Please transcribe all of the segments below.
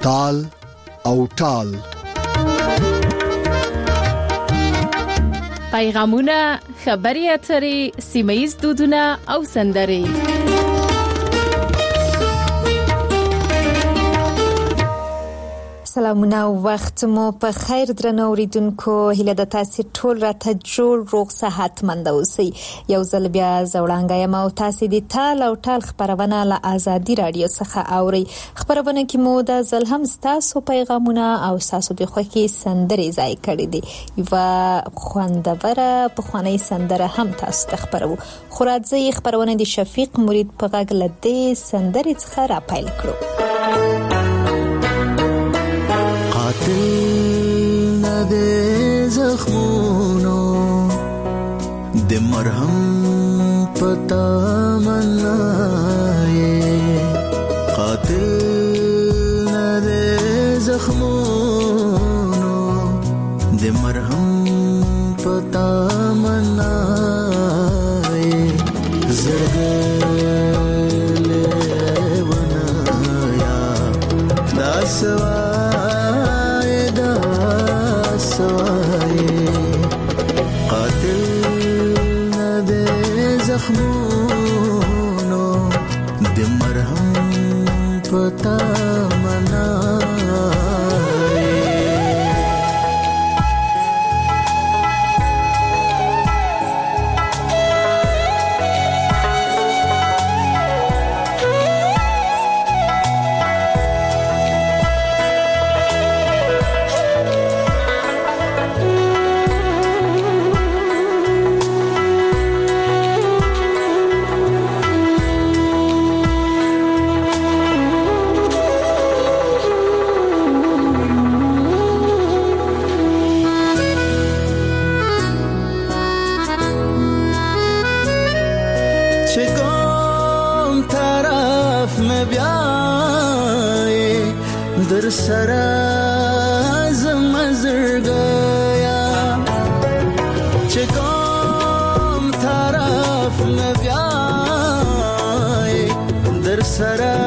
تال او ټال. پیغامونه، خبري اترې، سیمه‌ییز دودونه او سندرې. سلامونه او وخت مو په خیر درنو اوریدونکو. هیله د تاسو ټول راته جوړ روغ صحت مند اوسئ. یو ځل بیا زوړانګه یم او تاسو د تال او ټال خبرونه له آزادي رادیو څخه اورئ. خبرونه کې مو د ځل هم تاسو پیغامونه او تاسو د خوښي سندرې ځای کړې دي. یو خوندوره پخوانی سندره هم تاسو ته خبرو. خو راځي خبرونه د شفیق مرید په غږ له دې سندرې څخه را پیل کړو. قاتل نده زخمونو د مرهم پتا منای، قاتل نده زخمونو د مرهم پتا منای، زرګل ونایا داسوا قاتل نده زخمونو د مرهم پتا منای. در سرا زمزرگیا چه کوم طرف نبیای، در سرا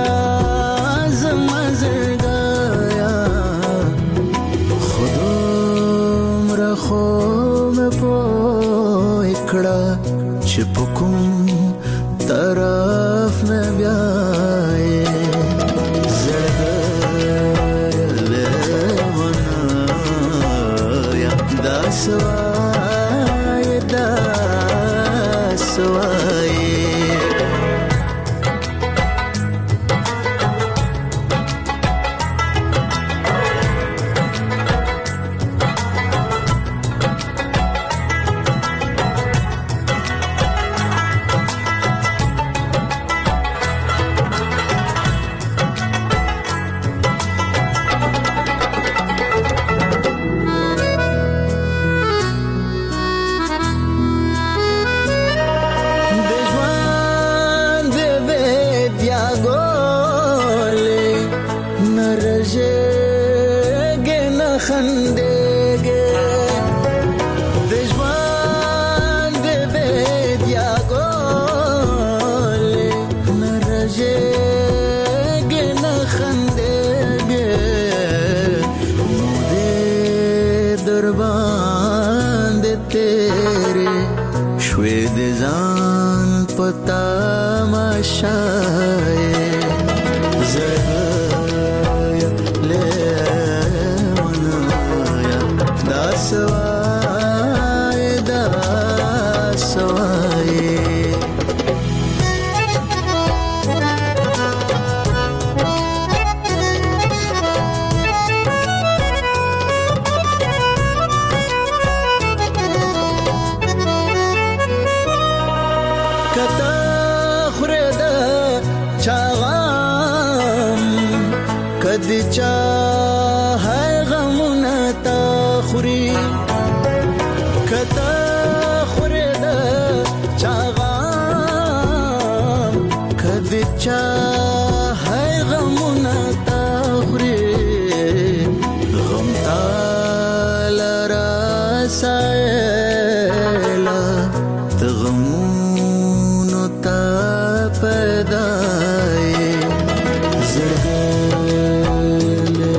زمزرگیا خودم را خوم پویکڑا چه پکم طرف نبیای، سوای دا سوای. پیدای زرگل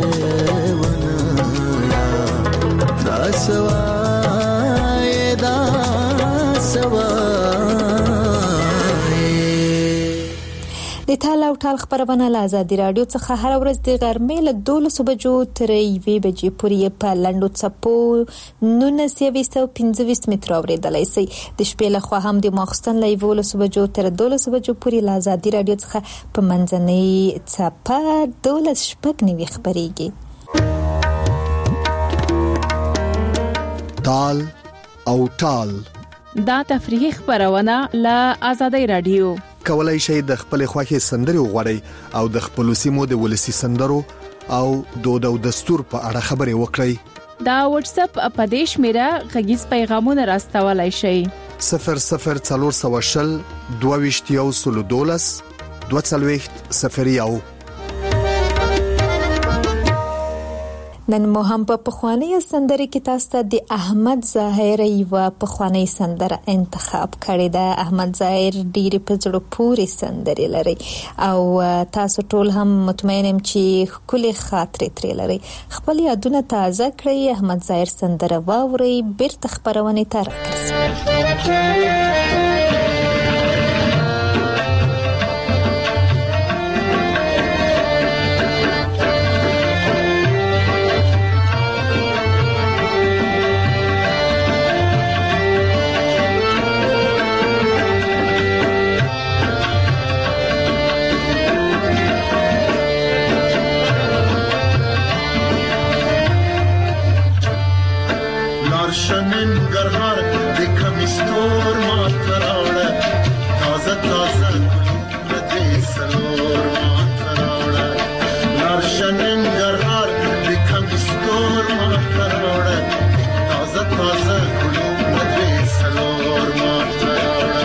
د تال او ټال خبرونه له ازادي رادیو څخه هر ورځ د غرمې له 12 بجو تر 1 بجې پورې په لنډو څپو 1925 متر اوریدلای شئ. د شپې له خوا هم د ماخستن له 11 بجو تر 12 بجو پورې له ازادي رادیو څخه په منځنۍ څپه 12 شپږ خبريږي. تال او ټال دا تفریحي خبرونه له ازادي رادیو. کولای شئ د خپل خوښي سندري وغوړئ او د خپل سیمو د ولسی سندرو او دود او دستور په اړه خبري وکړئ. دا واتس اپ اپدیش میرا غږیز پیغامونه راستولای شئ. 0040 22 22 نن مو هم په پخوانی سندره کې تاسو ته د احمد ظاهر یو پخوانی سندره انتخاب کړې ده. احمد ظاهر ډېر په زړه پورې سندره لري او تاسو ټول هم مطمئن يم چې خپل خاطرې ترې لري. خپل یادونه تازه کړئ. احمد ظاهر سندره واورئ، بیرته خبرونه ته راکړئ. شنن گرهار دیکھم استور ماتراڑا تازہ تازہ ندی سلور ماتراڑا نار شنن گرهار دیکھم استور ماتراڑا تازہ تازہ ندی سلور ماتراڑا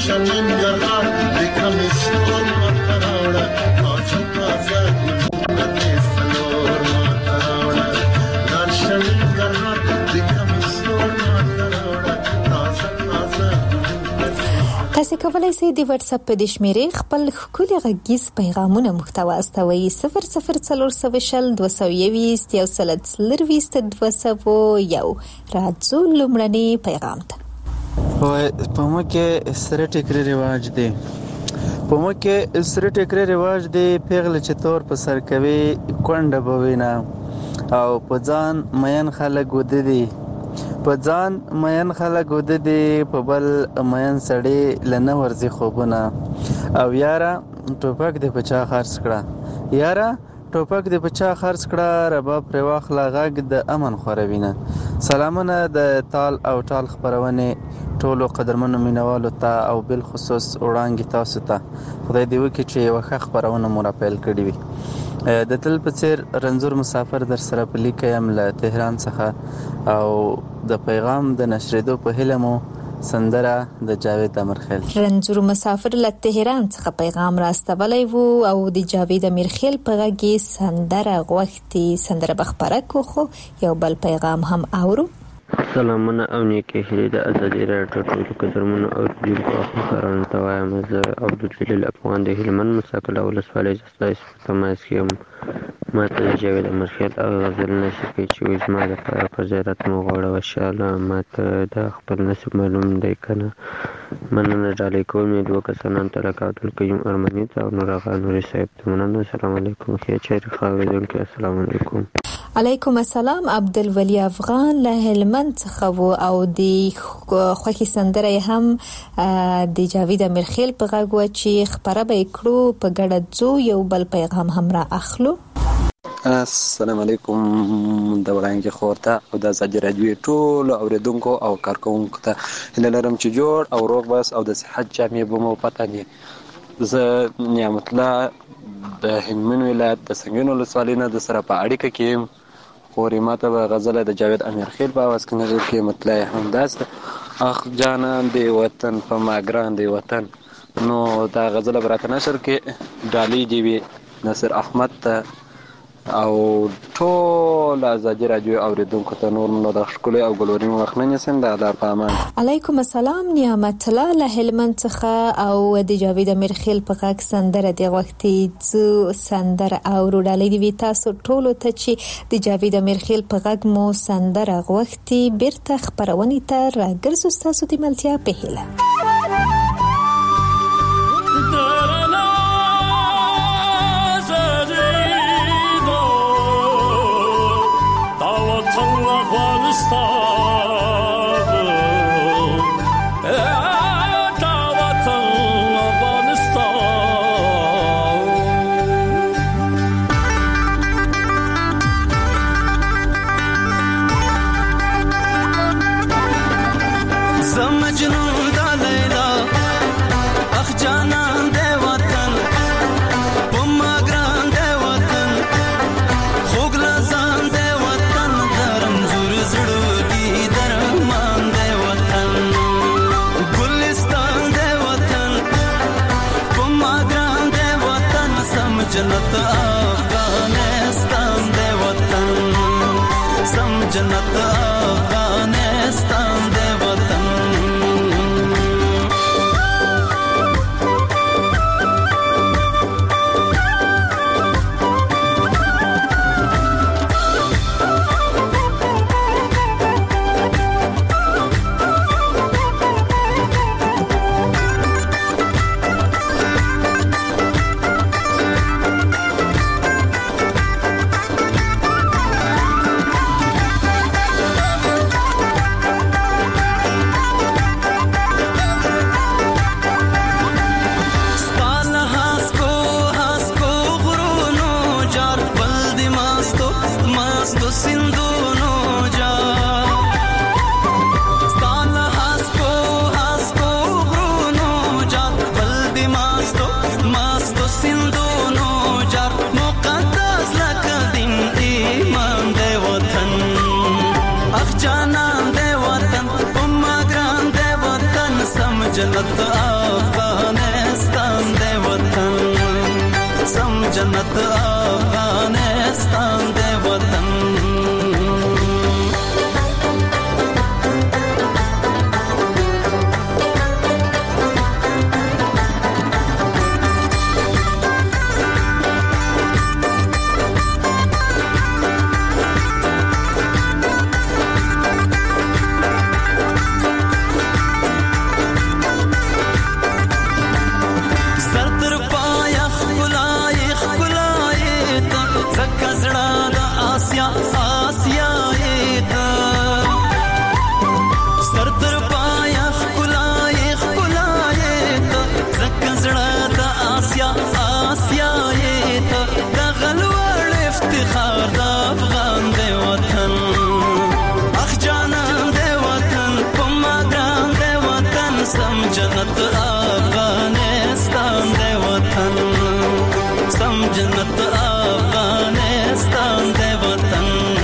شننگرهار دکم استور ماتراوڑا تازه تازه گلونه سلور ماتراوڑا لال شننگرهار دکم استور ماتراوڑا تازه تازه تاسو کولای شئ د واتس اپ په شمیرې خپل ښکلي غږیز پیغامونه محتوا استوي 004022 راځو لومړني پیغام ته. په مو کې سره ټیکري رواج دی پیغله چې تور په سر کوي کونډه بوینا او په ځان مین خلک ودی په بل مین سړی لنه ورزي خوبونه او یاره ټوپک د پچا خرڅ کړه رباب پر واخله غږ د امن خوروینه. سلامونه د تال او ټال خبرونه ټولو قدرمنو مینوالو ته او بل خصوص وړاندې تاسو ته خدای دې وکړي چې وخت خبرونه مو را پیل کړی وي. د تل په څیر رنځور مسافر در سره په لیکم له تهران څخه او د پیغام د نشریدو په هیله مو سندره د جاوید امیرخیل. رنځور مسافر له تهران څخه پیغام راستولی وو او د جاوید امیرخیل په غږ سندره غوښتي سندره بخبره کوخو یو بل پیغام هم اورو. سلامونه او نیکی هیلې د ازادي راډیو ټولو قدرمنو اوریدونکو او همکارانو ته وایم. زه عبدالجلیل افغان د هلمند مساکله ولسوالۍ ستاسو په تماس کې یم. ما ته د جاوید امیرخیل او غزل نصیب کړي چې زما دپاره په زیارت مو غواړه وشاله ما ته د خپل نصیب معلوم دی که نه. مننه. ډالۍ کوم یې دوه کسانان ته لکه عبدالقیوم ارمني ته او نور آغا نوري صاحب ته مننه. السلام علیکم. ښې چیرې ښه اورېدونکي السلام علیکم. علیکم السلام. عبدالولی افغان له هلمند څخه وو او د خوښي سندره هم د جاوید امیرخیل په غږ و چې خبره به کړو په ګډه ځو. یو بل پیغام هم را اخلو. السلام علیکم د وړاندې خورته او د ازادي راډیو ټولو اوریدونکو او کارکونکو ته هیله لرم چې جوړ او روغ بس او د صحت جامې به مو پته وي. زه نعمت الله د هلمند ولایت د سنګین ولسوالۍ نه د سره په اړیکه کې یم. خورې ماته به غزله د جاوید امیرخیل په اواز کې نظر کې مطلع همداسته اخ جانان دی وطن په ما ګران دی وطن. نو دا غزله به راته نشر کې ډالۍ دی وي نصر احمد ته او ټول ازادي راډیو اوریدونکو ته نور نو د ښکلي او ګلورین وخت نه نیسم. د الله په امان. علیکم السلام. نعمت الله له هلمند څخه او د جاوید امیرخیل په غږ سندره دی غوښتي ځو سندره او ډالۍ دی تاسو ټولو ته چې د جاوید امیرخیل په غږ مو سندره غوښتي بیرته خبرونې ته راګرځو تاسو د ملتیا په هیله. مجنون دا جنت افغانستان دی وطن سم جنت افغانستان دی وطن جنت افغانستان دی وطن سم جنت افغانستان دی وطن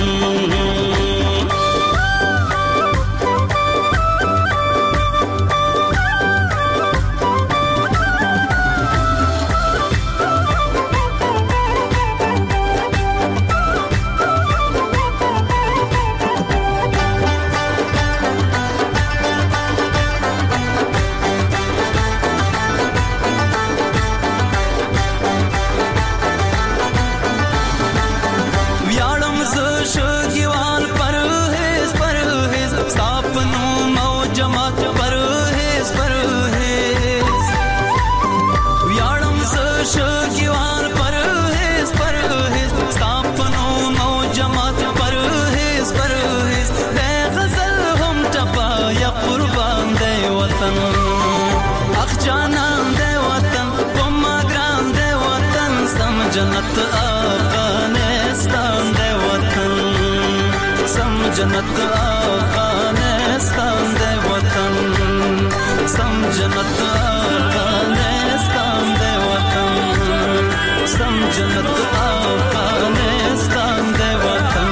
جنت افغانستان دی وطن سم جنت افغانستان دی وطن سم جنت افغانستان دی وطن سم جنت افغانستان دی وطن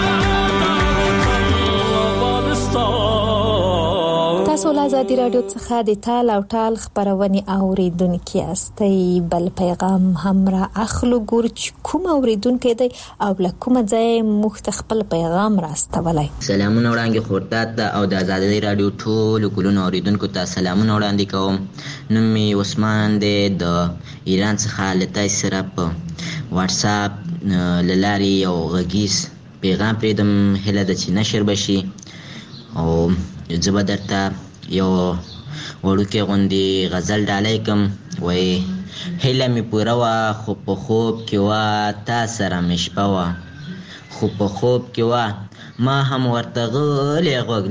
تاسو له آزادي رادیو څخه د تال او ټال خبرونه اوریدونکو یاستئ بل پیغام هم را اخلو ګور چې کوم اوریدونکو دی او له کوم ځای مخت خپل پیغام راستولای سلامونه وړاندې خورته او د آزادي رادیو ټول کولونو اوریدونکو ته سلامونه وړاندې کوم نوم می عثمان دی د ایران څخه لته سره په واتس اپ لاري او غږیز پیغام پریدم هله د چې نشر بشي او زه درته یو وړوکی غوندې غزل ډالۍ کوم وایي هیله مې پوره وه خو په خوب کې وه تا سره مې شپه وه خو په خوب کې وه ما هم ورته غلی غوږ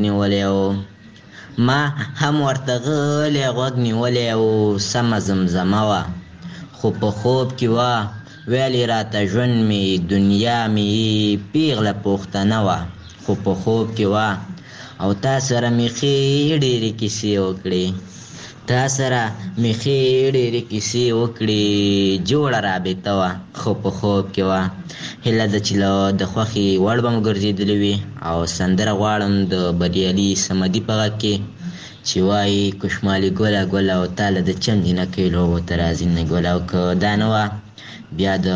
نیولی او سمه زمزمه وه خو په خوب کې وه ویلې راته ژوند مې دنیا مې پیغله پوښتنه وه خو په خوب کې وه او تا سره مې ښې ډېرې کیسې وکړې جوړه رابطه وه خو په خوب کې وه هیله ده چې له د خوښې وړ به مو ګرځېدلې وي او سندره غواړم د بریالي صمدي په غږ کې چې وایي کشمالي ګله ګله او تا له د چندې نه کوي لوبو ته راځي نه ګله او که دا نه وه بیا د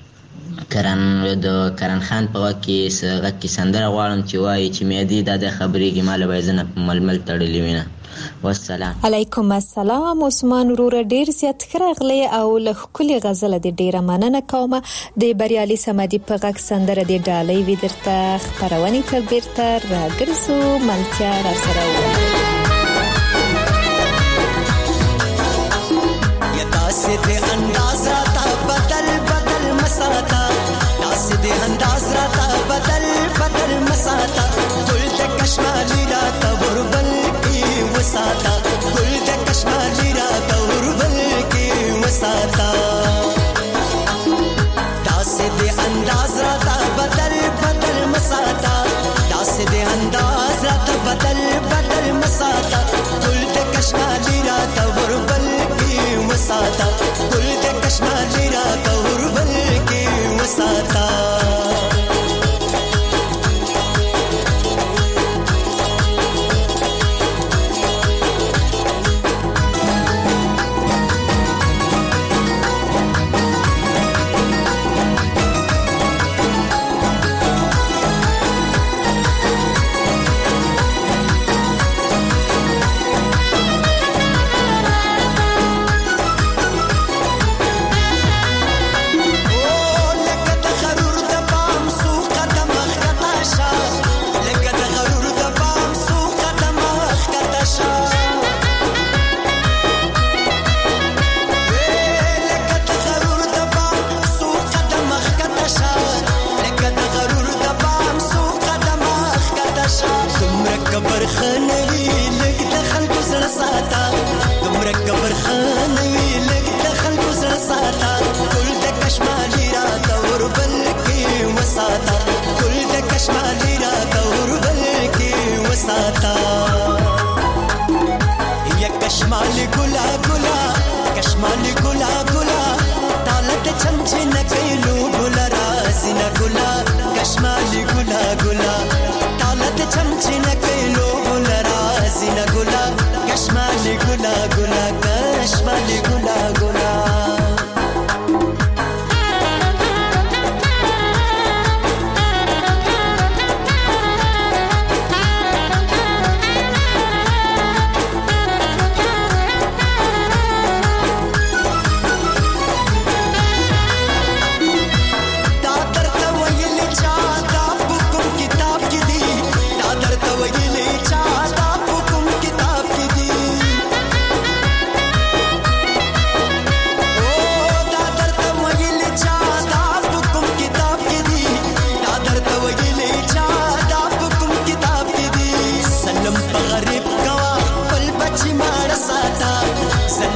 کرن خان په غږ کې غږ کې سندره غواړم چې وایي چې میادې دا د خبرېږي ما له به یې زه نه په ململ تړلې وینه والسلام علیکم السلام عثمان وروره ډیر زیات راغلی او له ښکلې غزله د ډیره مننه کوم د بریالي صمدي په غږ سندره د ډالۍ وي درته خپرونې ته بیرته راګرځو ملتیا را سره یا داسې د انداز راته بدل مساتا داسې د انداز راته بدل مساتا ګل د کشمالي راته وربل وساتا ګل د کشمالي راته وربل کې وساتا داسې د انداز راته بدل مساتا داسې د انداز راته بدل مساتا ګل د کشمالي راته وربل کې وساتا ګل د کشمالي راته وربل کې وساتا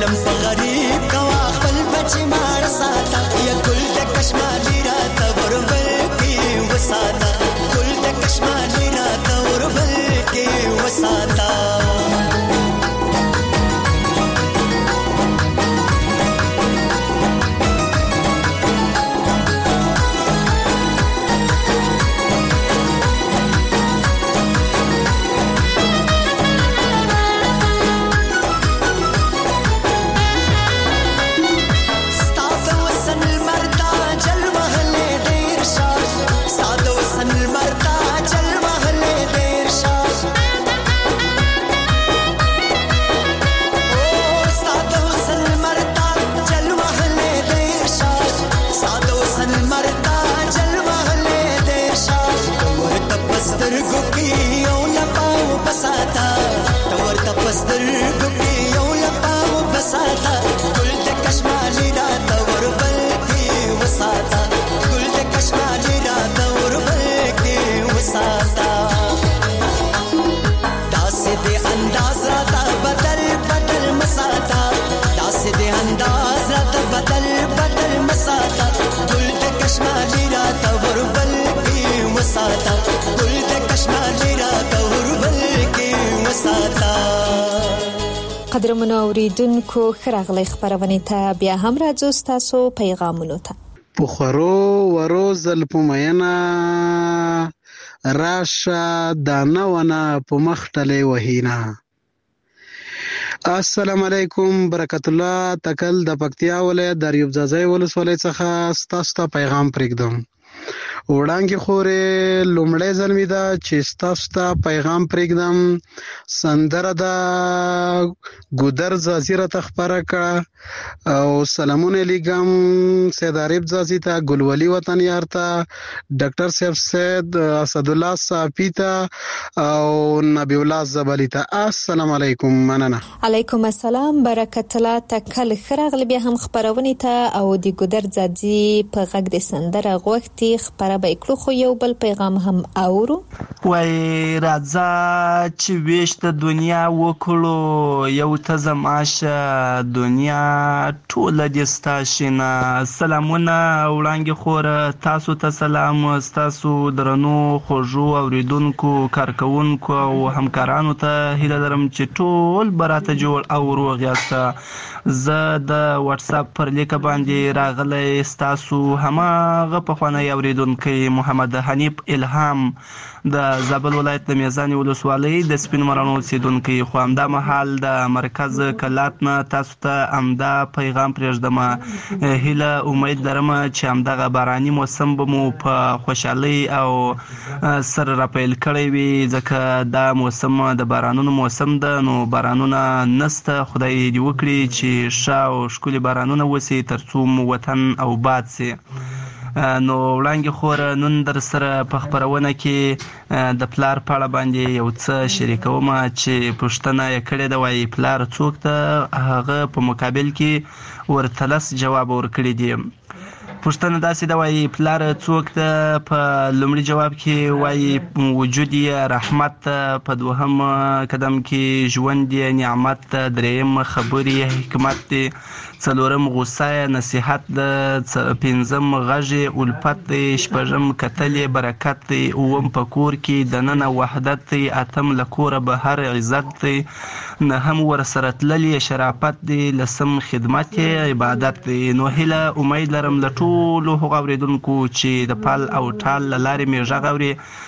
ظلم په غریب کوا خپل بچی مار ساته یا ګل د کشمالي راته وربل کې وساته ګل د کشمالي راته وربل کې وساته قدرمنو اوریدونکو خراغلی خبرونه ته بیا هم راځو تاسو پیغامونو ته په خورو ورو زلپمینه راشه دانه ونه په مختلې وهینه السلام علیکم برکت الله تکل د پکتیا ولایت د ریوب ځای ولسوالۍ څخه تاسو ته پیغام پرېږدم وړاندې خورې لومړی ځل مې ده چې تاسو ته پیغام پرېږدم سندره د ګودر ځاځي راته خپره کړه او سلامونه لیږم سید عارف ځاځي ته ګلولي وطن یار ته ډاکټر صاحب سید اسدالله صافي ته او نبی الله زبلی ته السلام علیکم مننه علیکم السلام برکت الله تکل خراغلی بیا هم خبرونه ته او د ګودر ځاځي په غږ د سندره غوښتي خبره به کړو خو یو بل پیغام هم اورو وای راځه چې وشت دنیا وکړو یو ته زماشه دنیا ټول د ستاشنه سلامونه وړاندې خور تاسو ته سلام تاسو درنو خوږو اوریدونکو کارکونکو او همکارانو ته هیله لرم چې ټول براته جوړ او روغ یاست زه د واتس اپ پر لیک باندې راغلی تاسو هماغه په خوانه اوریدونکو محمد حنیف الهام د زابل ولایت د میزان ولسوالۍ د سپین مرانو اوسیدونکي خو همدا مهال د مرکز کلات نه تاسو ته همدا پیغام پرېږدم هیله امید لرم چې همدغه باراني موسم به مو په خوشحالۍ او سر راپیل کړی وي ځکه دا موسم د بارانونو موسم ده نو بارانونه نسته خدای دې وکړي چې ښه او ښکلي بارانونه وسي ترڅو مو وطن آباد سي نو وړاندې خور نن در سره په خبرونه کې د پلار په اړه باندې یو څه شریکوم چې پوښتنه یې کړې ده وایي پلار څوک ته هغه په مقابل کې ورته لس جواب ورکړی دی پوښتنه داسې ده وایي پلار څوک ته په لومړي جواب کې وایي وجود یې رحمت په دوهم قدم کې ژوند یې نعمت دریم خبرې حکمت دی څلورم غوسه نصیحت د پنځم غږ الفت دی شپږم کتل برکت دی اوم په کور کې دننه وحدت دی اتم لکوره بهر عزت دی نهم ورسره تللی شرافت دی لسم خدمت عبادت دی نو هیله امید لرم له ټولو هغو اوریدونکو چې د پال او ټال له لارې مې غږ اوري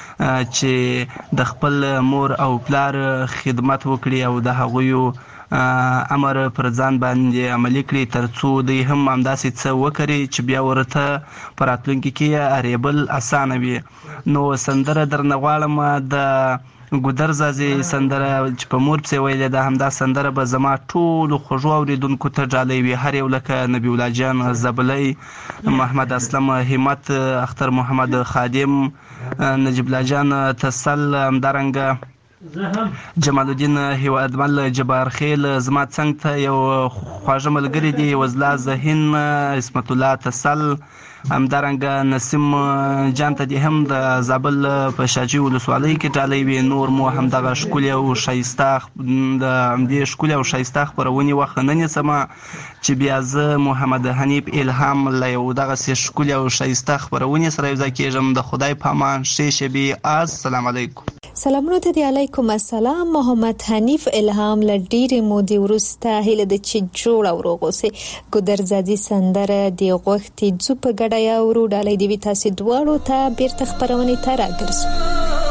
چې د خپل مور او پلار خدمت وکړي او د هغوی امر پر ځان باندې عملي کړي ترڅو دوی هم همداسې څه وکړي چې بیا ورته په راتلونکي کې اریبل اسانه وي نو سندره درنه غواړم د ګودر ځاځي سندره چې په مور پسې ویلې ده همدا سندره به زما ټولو خوږو اوریدونکو ته ډالۍ وي هر یو لکه نبی الله جان زبلی محمد اسلم همت اختر محمد خادم نجیب الله جان تسل همدارنګه جمال الدین هیوادمل جبار خیل زما څنګ ته یو خواږه ملګری دی وزلا ذهین اسمت الله تسل همدارنګه نسیم جان ته دی هم د زابل په شاجي ولسوالۍ کې ټالۍ وي نور مو هم دغه ښکلي او ښایسته د همدې ښکلي او ښایسته خپرونې وخت نه نیسم چې بیا زه محمد حنیف الهام له یو دغسې ښکلي او ښایسته خپرونې سره یوځای کېږم د خدای په امان ښې شبې السلام علیکم. سلامونه ته دی. علیکم السلام. محمد حنیف الهام له ډېرې مودې وروسته هیله ده چې جوړ او روغ اوسې. ګودرزادي سندره د غوښتې ځو په ګډه یاورو. ډالۍ دې وي تاسې دواړو ته. بیرته خپرونې ته راګرځو.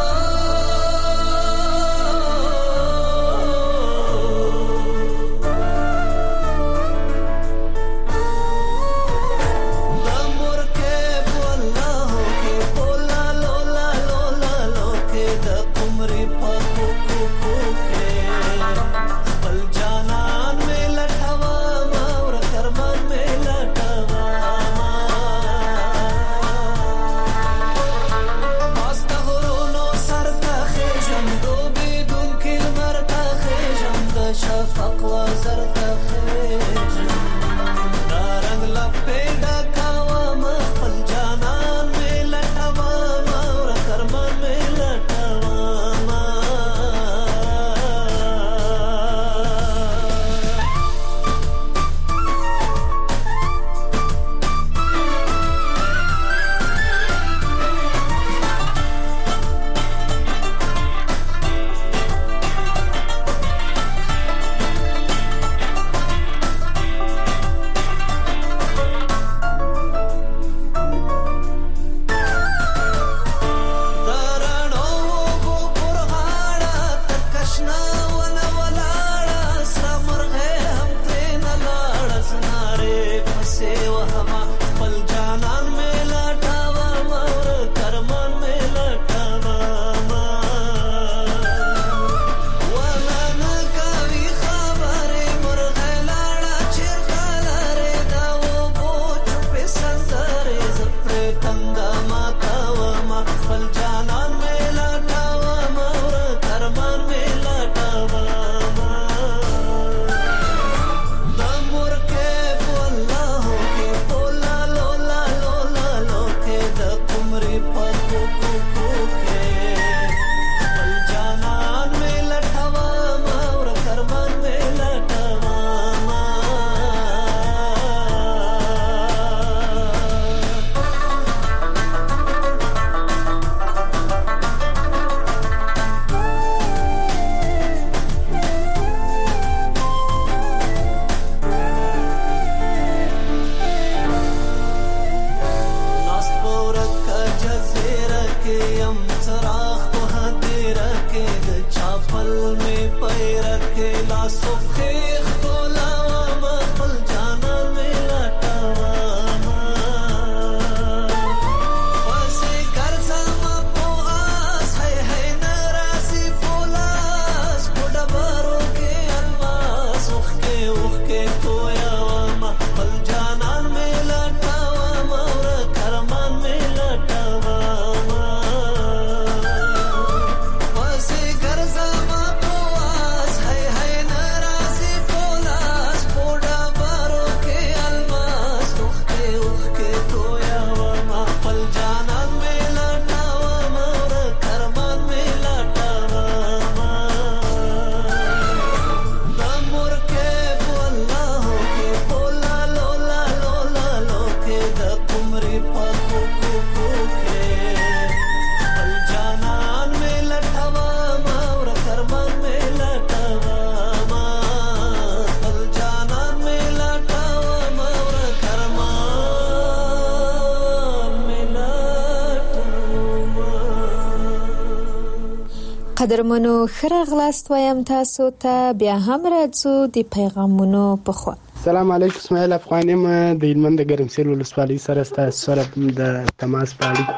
قدرمنو خراغلاست وایم تاسو ته. بیا هم راځو د پیغامونو په خوا. سلام علیکم. اسماعیل افغانی ما د هلمند د ګرمسیر ولسوالۍ سره ستاسو سره د تماس په اړیکه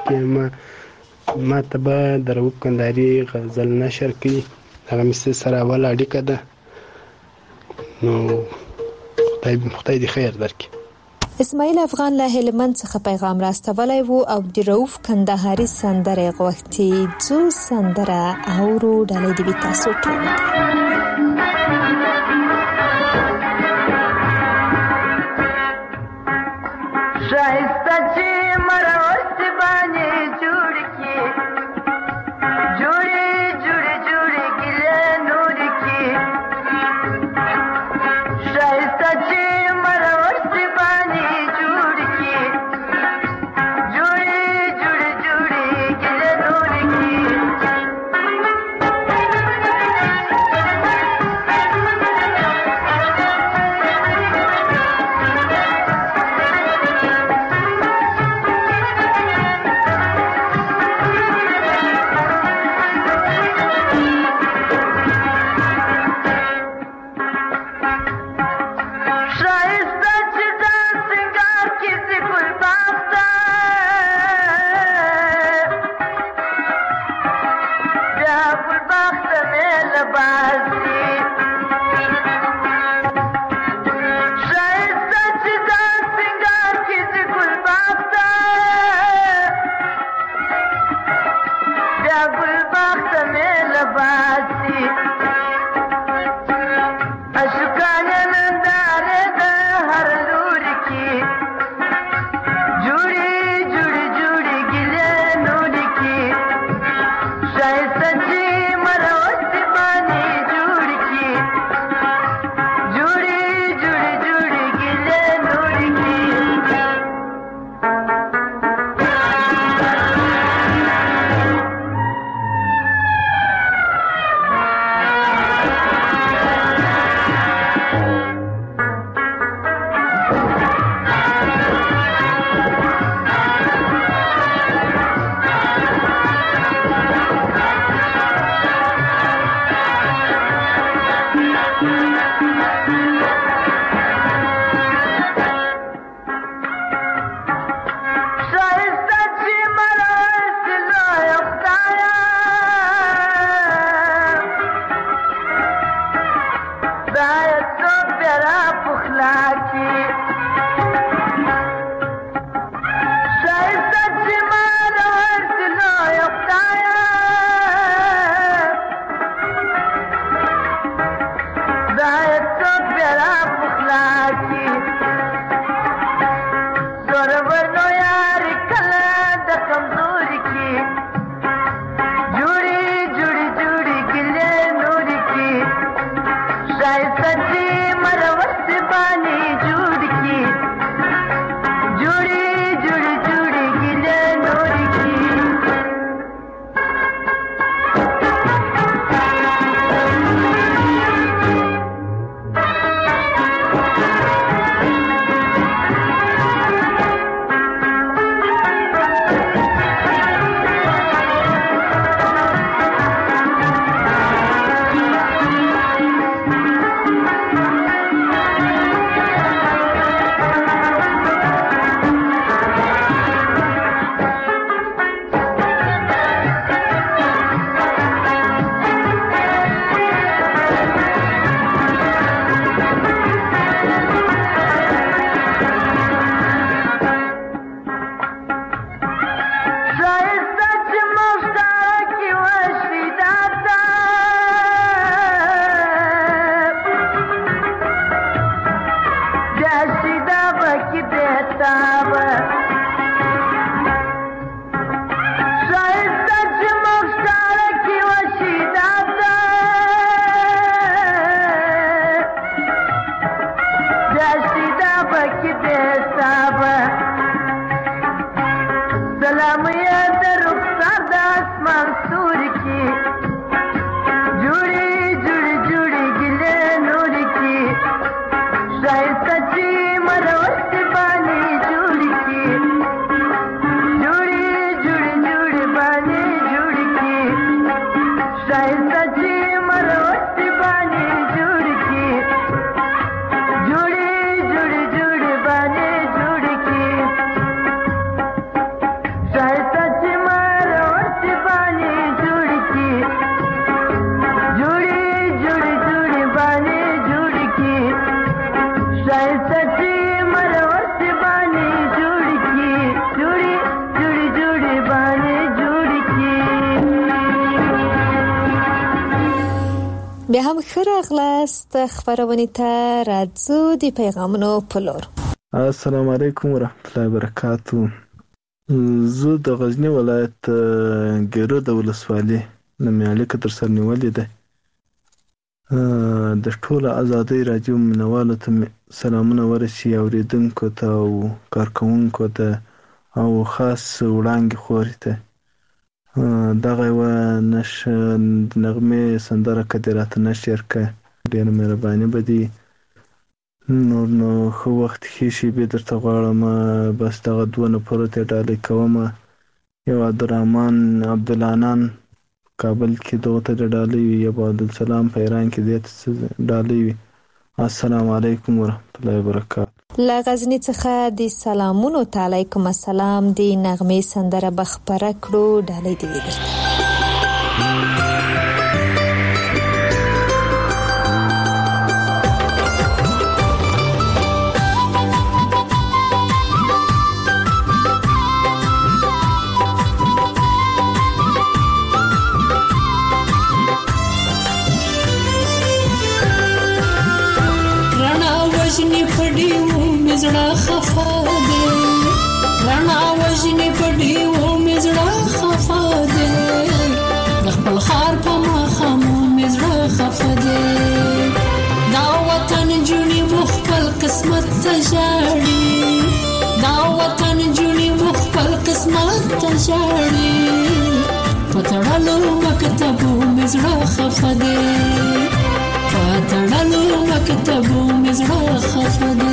کې ما ته به د رؤوف کندهاري غزل نشر کړي. هغه مې سره اول اړیکه ده. نو خدای دې خیر درکړي. اسماعیل افغان له هلمند څخه پیغام راستولی و او د رؤف کندهاري سندره غوښتي څو سندره اورو ډالۍ دی تاسو ټول شایسته چې مروست باندې جوړ کی جوړي جوړي جوړي ګله نور کی شایسته چې مروست باندې جوړ کی جوړي جوړي جوړي ګله نور کی जुड़ की بیا هم ښه راغلاست خپرونې ته. راځو د پیغامونو په لور. السلام علیکم ورحمت الله وبرکاتو. زه د غزنی ولایت ګیرو د ولسوالۍ نومې اړیکه تر سر نیولې ده. د ټولو ازادۍ راډیو مینوالو ته سلامونه ورسي، اوریدونکو ته او کارکوونکو ته او خاص وړانګې خورې ته. دغه یوه نغمې سندره که دې راته نشر کړه ډېره مهرباني به دي. نور نو ښه وخت ښې شېبې درته غواړم. بس دغه دوه نفرو ته ډالۍ کوم. یو عبدالرحمن عبدالعنان کابل کې دغه ته ډالۍ وي، یو عبدالسلام په ایران کې دې ته ډالۍ وي. السلام علیکم ورحمت الله وبرکاتو. له غزني څخه د سلامونو ته علیکم السلام. د نغمې سندره به خپره کړو، ډالۍ دې وي درته. وجنی پډیو مزړه خفا ده، رڼا وجنی پډیو مزړه خفا ده، د خپل خار په مخامو مزړه خفا ده. دا وطن جونی مخبل قسمت تجاړي، دا وطن جونی مخبل قسمت تجاړي، پتړلو مکتبو مزړه خفا ده، پتړلو مکتبو مزړه خفا ده.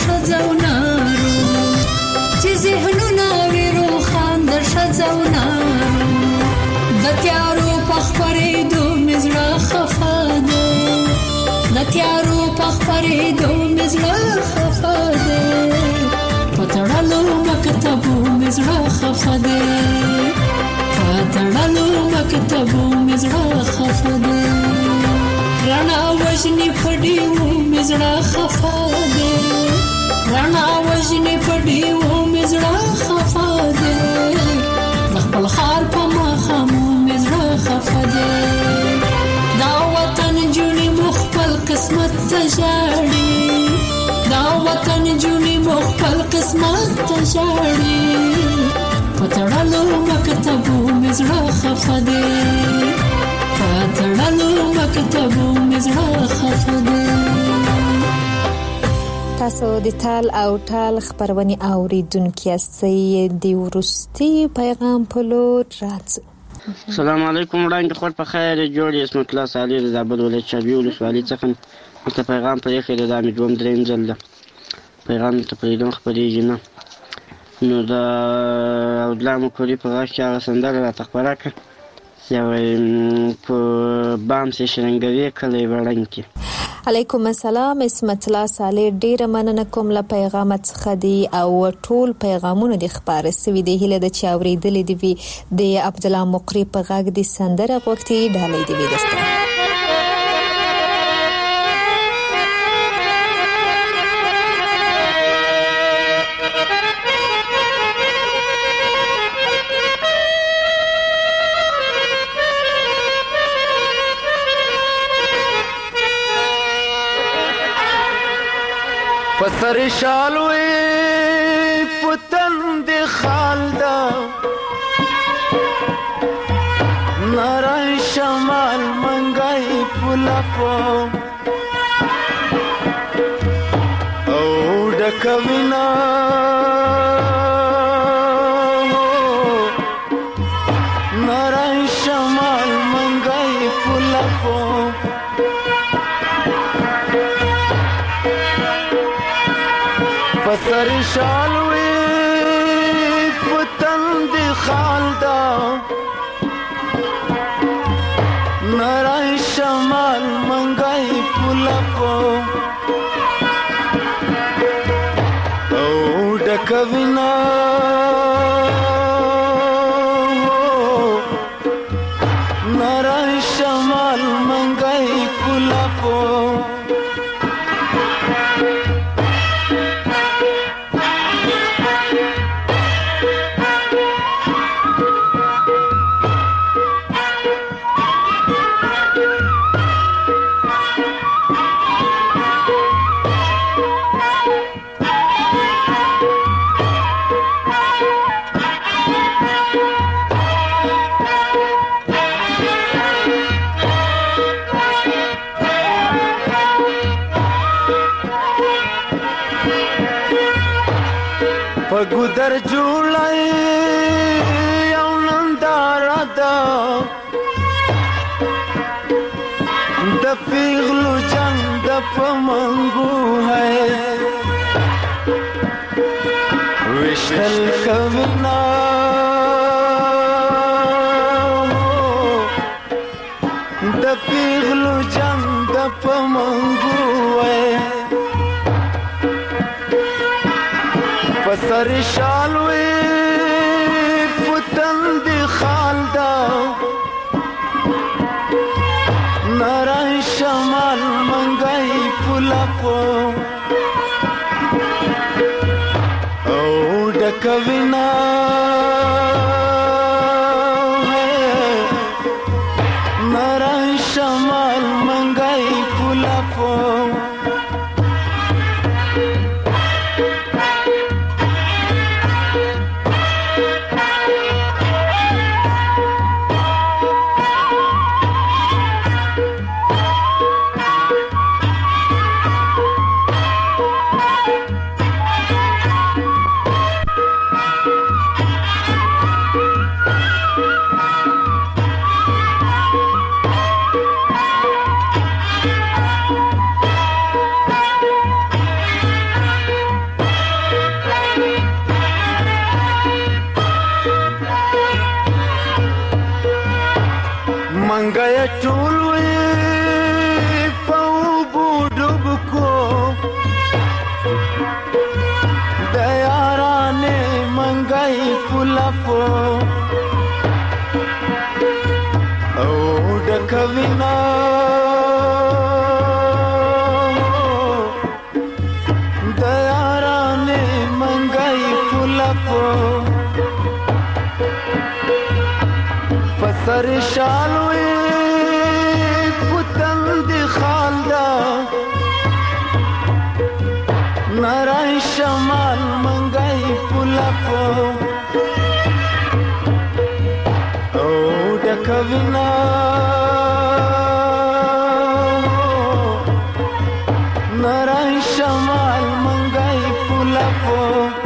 ذهنونه ویرو خان د شزونه تیارو په خپرېدو مې زړه خفه دی په تړلو مکتبو مې زړه خفه دی په تړلو مکتبو مې زړه خفه دی رڼا وژنې په ډیوو مې زړه خفه دی رڼا وژنې په ډیوو مې زړه خفه دی د خپل ښار په ماښامو مې زړه خفه دی دا وطن جونې مو خپل قسمت ته ژاړي دا وطن جونې مو خپل قسمت ته ژاړي په تړلو مکتبو مې زړه خفه دی په تړلو مکتبو مې زړه خفه دی. تاسو د تال او ټال خبرونه اوریدونکو یاستئ د ورستي پیغام په لور راځي. السلام علیکم وړاندې خور په خیر جوړ اسمت الله صالح د زابل ولایت چابي ولسوالۍ څخه ته پیغام پرې کړی دا مې دوم دریم ځل ده پیغام ته پرېږدم خپرېږي نه نو د اودلامو کوري په غاښ کې هغه سندره راته خپره کړه یو په بام سې شرنګوي کلی وړنګ علیکم السلام اسمت الله صالح ډیره مننه کوم له پیغام څخه دی او ټول پیغامونه د خبره سوي دی هله د چا اوریدلې دی د عبد الله مقری په غاګ دی سندره وختي ډالې دی درسته پسر شالوی پتن دی خالدا نارای شمال منگای پلافو او ڈکوینا نارای شمال منگای پلافو پسر شالوی پتن دی خالدا نارای شمال منگای پلافو او ڈکوینا نارای شمال منگای پلافو پگودر جوړای او نندارا دا د پیغلو جنگ د پمنګو ہے وشتل کونا د پیغلو جنگ د پمنګو ہے پسر شالوی پتن دی خالدا نارای شمال منگای پلافو او ڈکوینا نارای شمال منگای پلافو پلافو او ډکوینا د یارانې منګای پلافو پسر شالوي پتن دی خالدا نارای شمال منګای پلافو او ډکوینا نارای شمال منګای پلافو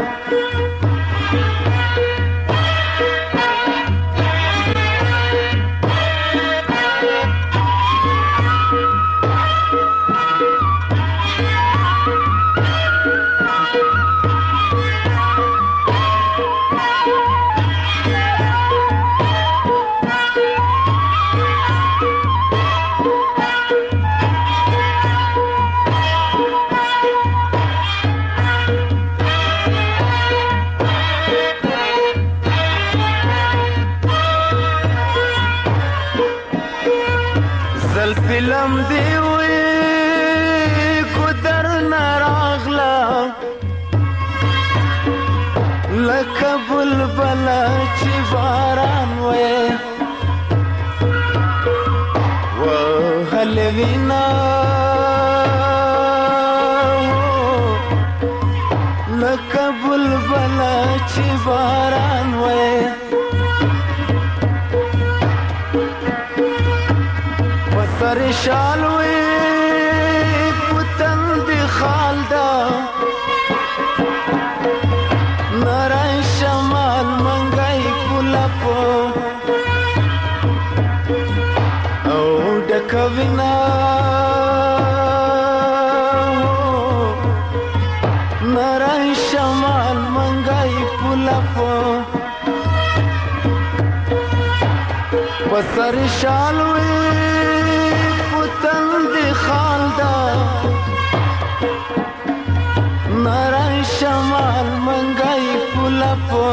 فلم دی وی قدر نراغلا لکه بلبل چې باران وی وهل وینا لکه بلبل چې باران وی سر شالوي پتن دی خالدا نارای شمال منګای پلافو او ډکوینا نارای شمال منګای پلافو پسر شالوي خالدا نارای شمال منګای پلافو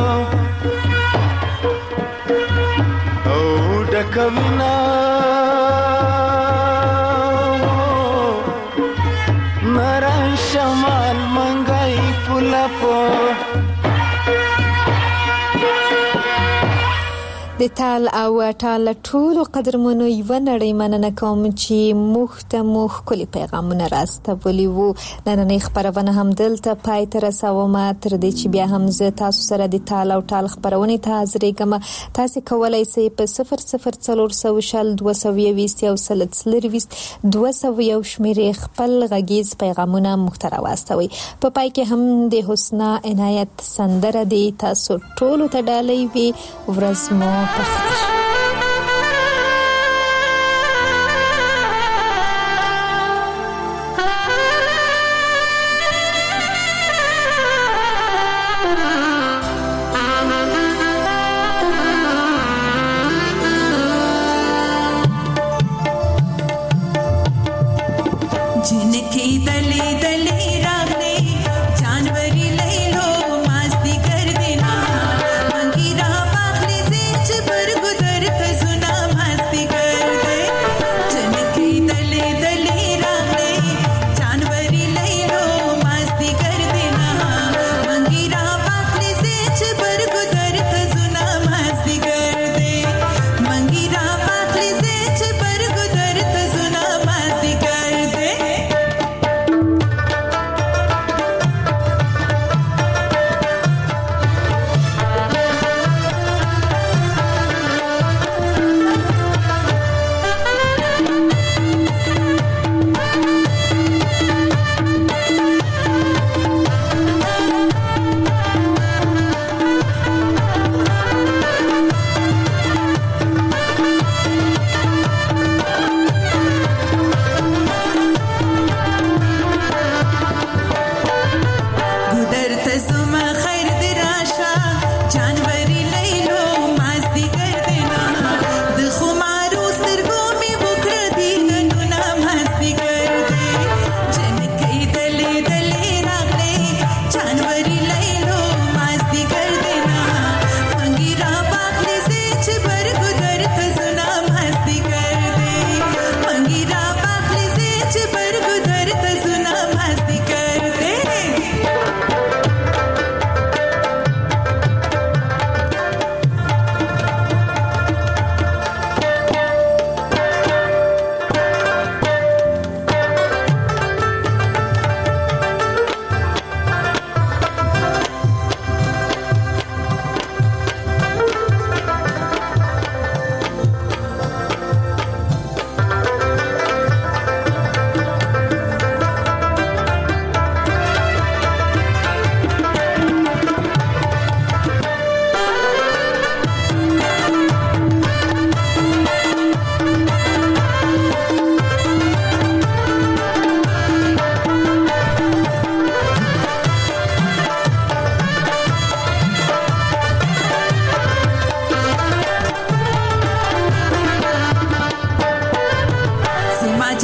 او ډکوینا نارای شمال منګای پلافو د تال او ټال ټول قدرمنو یو نړۍ مننه کوم چې مخته مخ کلی پیغامونه راستولي وو نننې خبرونه هم دلته پای ته رسوم تر دې چې بیا هم زه تاسو سره د تال او ټال خبرونه ته حاضرې کوم تاسو کولای شئ په 00402020 او 201 شمیرې خپل غږیز پیغامونه محتوا واستوي په پای کې هم د حسنا عنایت سندره دی تاسو ټول ته ډالۍ وي ورځ مو जिनकी दली दली रागने जानवरी लई लो मस्ती कर देना मंगीरा पाखले से चबर गुदर खजुना मस्ती कर दे जिनकी दली दली रागने जानवरी लई लो मस्ती कर देना मंगीरा पाखले से चबर गुदर खजुना मस्ती कर दे मंगीरा पाखले से चबर गुदर खजुना मस्ती कर दे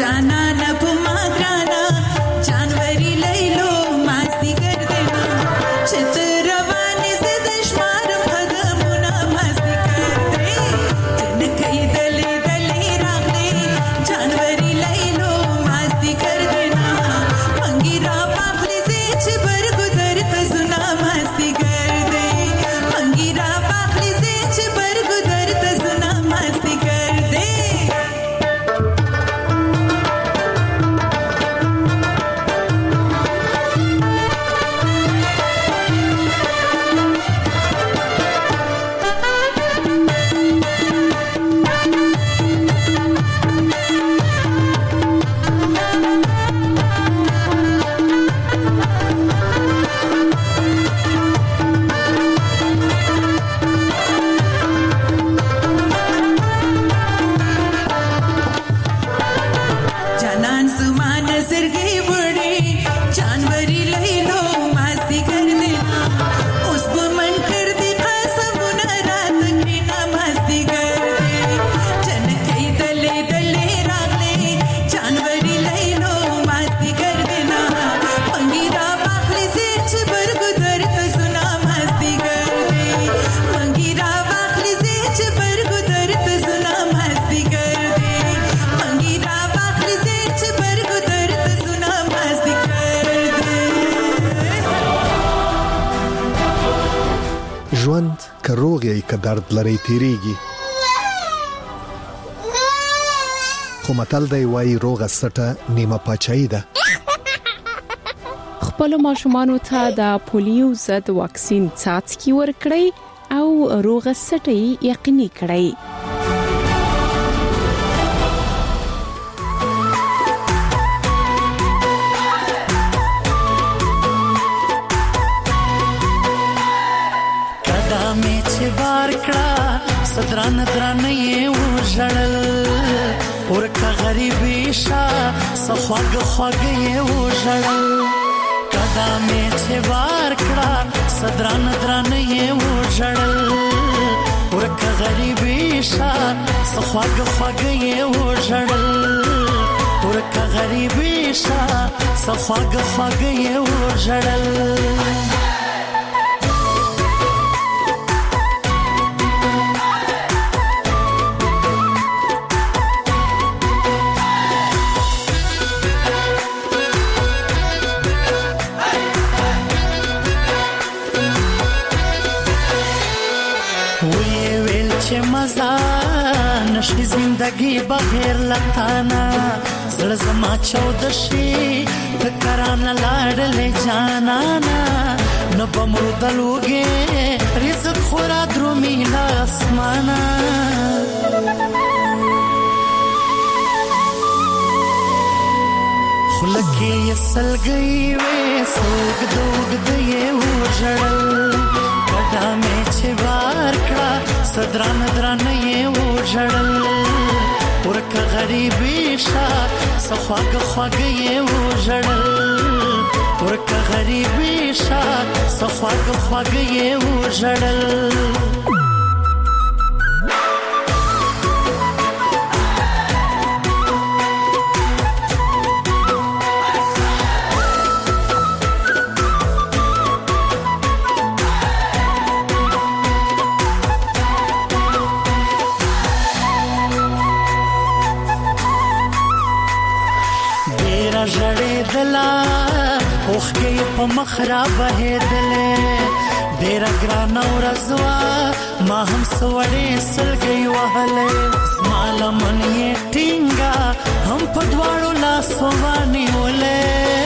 جانان په ما ګرانا جانوري لیلو ماستی ګر دینا چې ته روانې زه د شمارم قدمونه ماستی ګر دی جنکۍ دلې دلې راغلې جانوري لیلو ماستی ګر دینا منګي را پاخلې زه چې برګو درته زونه ماستی ګر دی منګي را پاخلې زه چې برګو درته زونه ماستی ګر دی جانان زما نظر گئی وړي جانوري لیلو ماستی ګر دینا اوس به من کړ دي قسمونه راته کړینا ماستی ګر دی جنکۍ دلې دلې راغلې جانوري لیلو ماستی ګر دینا منګي را پاخلې زه چې برګو درته زونه ماستی ګر دی منګي را پاخلې زه چې برګو درته زونه ماستی ګر دی منګي را پاخلې زه چې برګو درته زونه ماستی ګر دی ژوند که روغ یې که درد لري تیریږي خو متل دی وایي روغه سټه نیمه پاچاهي ده. خپل ماشومانو ته د پولیو ضد واکسین څاڅکي ورکړئ او روغه سټي یقیني کړئ. قدمې چې بار کړه صدران دران یې وژړل ورکه غریبي شه صخواګ خواګ یې وژړل قدمې چې بار کړه صدران دران یې وژړل ورکه غریبي شه صخواګ خواګ یې وژړل ورکه غریبي شه صخواګ خواګ یې وژړل مزا نشي زندگی بغیر لتانا زړه زما چودشي فکران لاړلې جانانا نو بمړو دلوګي رزق خورا درومي لاسمانا خلکې سلګي وې سوګ دوګ دې وژړل قدمې چې بار کړه صدران دران یې وژړل ورکه غریبي شه صخواګ خواګ یې وژړل ورکه غریبي شه صخواګ خواګ یې وژړل دلا اوخ کې په مخرا بهدلې ډېر ګران اور زوا ما هم سوړې سلګي وهلې سمال من یې ټینګا هم په دواړو لاسو باندې ولې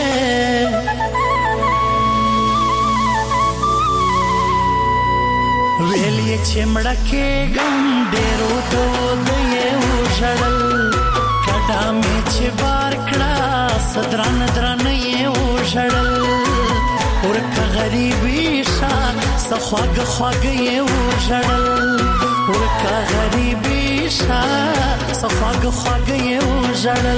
ویلې چې مړکه ګم ډېرو دوی وژړل قدمې چې بار کړه صدران دران یې وژړل ورکه غریبي شه صخواګ خواګ یې وژړل ورکه غریبي شه صخواګ خواګ یې وژړل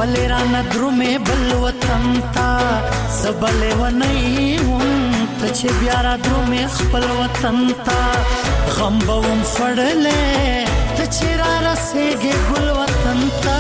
ولې رانه درومې بل وطن ته زه به لیونی وم ته چې بیا را درومې خپل وطن ته غم به وم خوړلی ته چې را رسېږې ګل وطن ته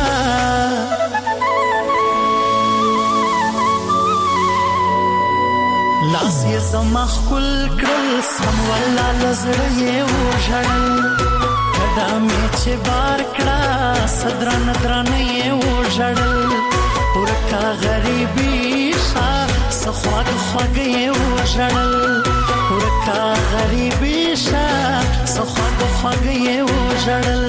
لاس یې زما ښکل کړل سم والله له زړه یې وژړل کډه مې چې بار کړه څه درانه درانه یې وژړل ورکه غریبي ښه څه خواږه خواږه یې وژړل ورکه غریبي ښه څه خواږه خواږه یې وژړل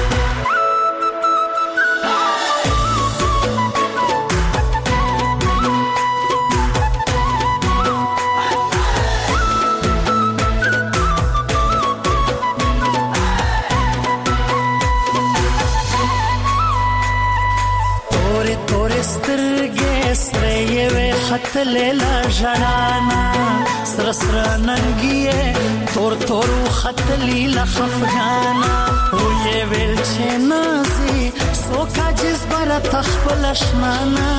خطلې لا ژړانا سره سره ننګې تور تور خطلې لا خفګانا او یې ویل چې نازي سوکا جس بر تخپل شنانا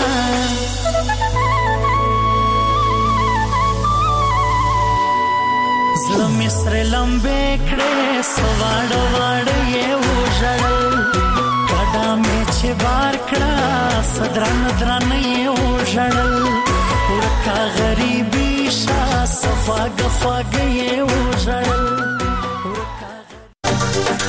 زړه مې سره لمبې کړې سواړ واړ یې وژړل کډه مې چې بار کړه صدران دران یې وژړل ورکه غریبي ښه څه خواږه خواږه